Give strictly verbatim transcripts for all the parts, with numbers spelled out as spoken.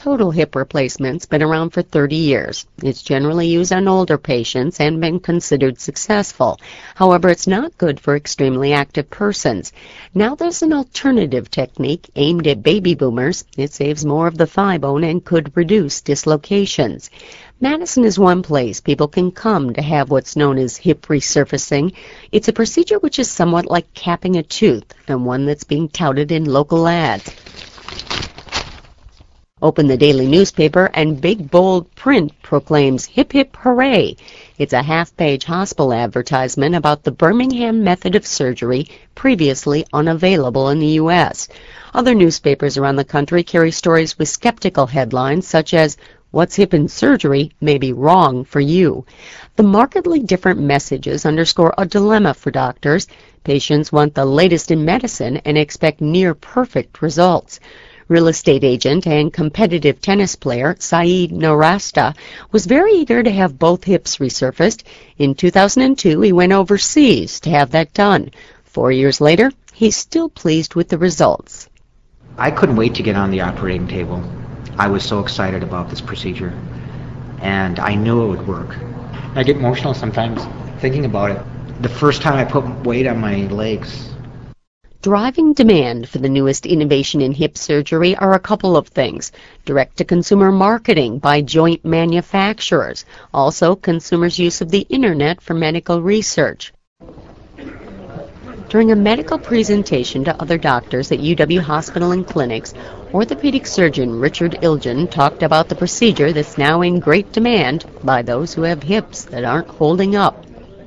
Total hip replacement's been around for thirty years. It's generally used on older patients and been considered successful. However, it's not good for extremely active persons. Now there's an alternative technique aimed at baby boomers. It saves more of the thigh bone and could reduce dislocations. Madison is one place people can come to have what's known as hip resurfacing. It's a procedure which is somewhat like capping a tooth, and one that's being touted in local ads. Open the daily newspaper and big bold print proclaims hip hip hooray. It's a half-page hospital advertisement about the Birmingham method of surgery previously unavailable in the U S Other newspapers around the country carry stories with skeptical headlines such as "What's hip in surgery may be wrong for you." The markedly different messages underscore a dilemma for doctors. Patients want the latest in medicine and expect near-perfect results. Real estate agent and competitive tennis player Saeed Nowrasteh was very eager to have both hips resurfaced. In two thousand two, he went overseas to have that done. Four years later, he's still pleased with the results. I couldn't wait to get on the operating table. I was so excited about this procedure, and I knew it would work. I get emotional sometimes thinking about it. The first time I put weight on my legs. Driving demand for the newest innovation in hip surgery are a couple of things. Direct-to-consumer marketing by joint manufacturers. Also, consumers' use of the Internet for medical research. During a medical presentation to other doctors at U W Hospital and Clinics, orthopedic surgeon Richard Ilgen talked about the procedure that's now in great demand by those who have hips that aren't holding up.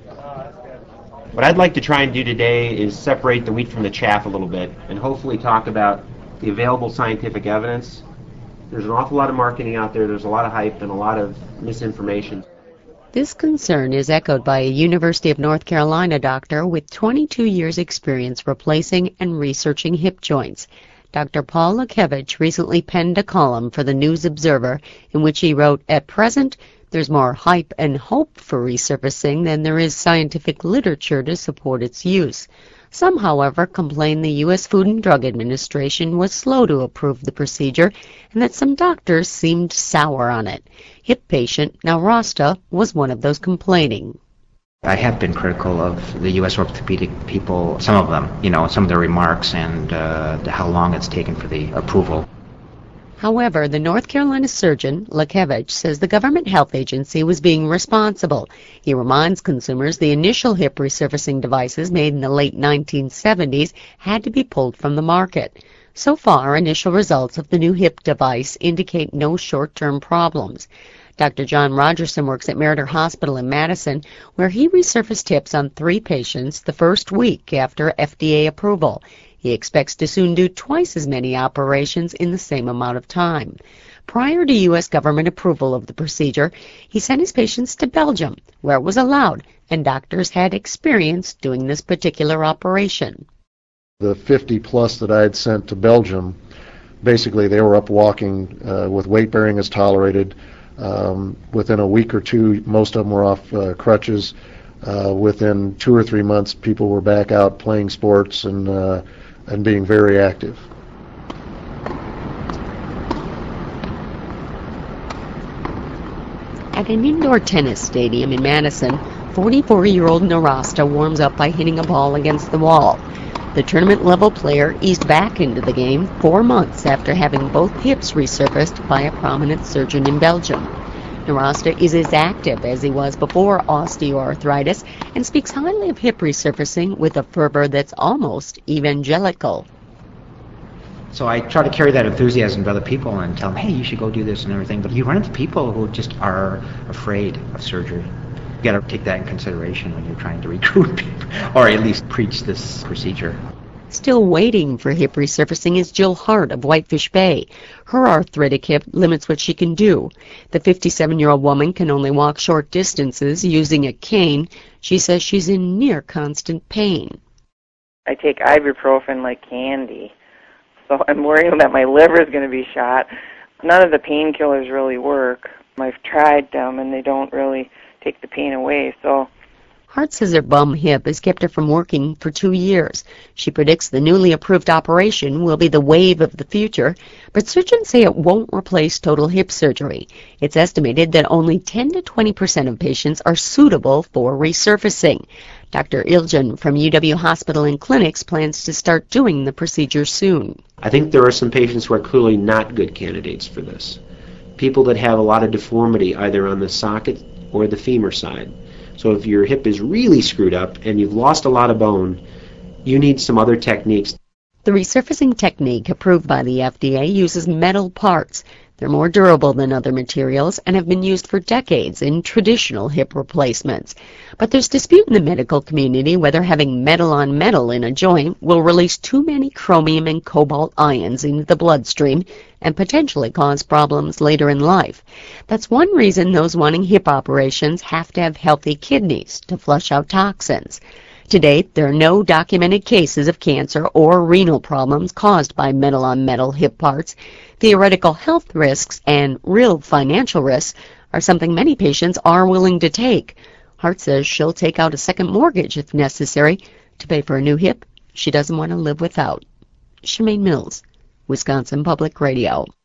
What I'd like to try and do today is separate the wheat from the chaff a little bit and hopefully talk about the available scientific evidence. There's an awful lot of marketing out there, there's a lot of hype and a lot of misinformation. This concern is echoed by a University of North Carolina doctor with twenty-two years experience replacing and researching hip joints. Doctor Paul Lakevich recently penned a column for the News Observer in which he wrote, "At present, there's more hype and hope for resurfacing than there is scientific literature to support its use." Some, however, complain the U S Food and Drug Administration was slow to approve the procedure and that some doctors seemed sour on it. Hip patient Nowrasteh was one of those complaining. I have been critical of the U S orthopedic people, some of them, you know, some of their remarks and uh, how long it's taken for the approval. However, the North Carolina surgeon, Lakevich, says the government health agency was being responsible. He reminds consumers the initial hip resurfacing devices made in the late nineteen seventies had to be pulled from the market. So far, initial results of the new hip device indicate no short-term problems. Doctor John Rogerson works at Meriter Hospital in Madison, where he resurfaced hips on three patients the first week after F D A approval. He expects to soon do twice as many operations in the same amount of time. Prior to U S government approval of the procedure, he sent his patients to Belgium, where it was allowed, and doctors had experience doing this particular operation. The fifty plus that I had sent to Belgium, basically they were up walking uh, with weight bearing as tolerated. Um, within a week or two, most of them were off uh, crutches. Uh, within two or three months, people were back out playing sports and uh, and being very active. At an indoor tennis stadium in Madison, forty-four-year-old Nowrasteh warms up by hitting a ball against the wall. The tournament-level player eased back into the game four months after having both hips resurfaced by a prominent surgeon in Belgium. Nowrasteh is as active as he was before osteoarthritis and speaks highly of hip resurfacing with a fervor that's almost evangelical. So I try to carry that enthusiasm to other people and tell them, hey, you should go do this and everything. But you run into people who just are afraid of surgery. You got to take that in consideration when you're trying to recruit people, or at least preach this procedure. Still waiting for hip resurfacing is Jill Hart of Whitefish Bay. Her arthritic hip limits what she can do. The fifty-seven-year-old woman can only walk short distances using a cane. She says she's in near constant pain. I take ibuprofen like candy, so I'm worrying that my liver is going to be shot. None of the painkillers really work. I've tried them, and they don't really take the pain away, so Hart says her bum hip has kept her from working for two years. She predicts the newly approved operation will be the wave of the future, but surgeons say it won't replace total hip surgery. It's estimated that only ten to twenty percent of patients are suitable for resurfacing. Doctor Iljan from U W Hospital and Clinics plans to start doing the procedure soon. I think there are some patients who are clearly not good candidates for this. People that have a lot of deformity either on the socket or the femur side. So if your hip is really screwed up and you've lost a lot of bone, you need some other techniques. The resurfacing technique approved by the F D A uses metal parts. They're more durable than other materials and have been used for decades in traditional hip replacements. But there's dispute in the medical community whether having metal on metal in a joint will release too many chromium and cobalt ions into the bloodstream and potentially cause problems later in life. That's one reason those wanting hip operations have to have healthy kidneys to flush out toxins. To date, there are no documented cases of cancer or renal problems caused by metal-on-metal hip parts. Theoretical health risks and real financial risks are something many patients are willing to take. Hart says she'll take out a second mortgage if necessary to pay for a new hip she doesn't want to live without. Shemaine Mills, Wisconsin Public Radio.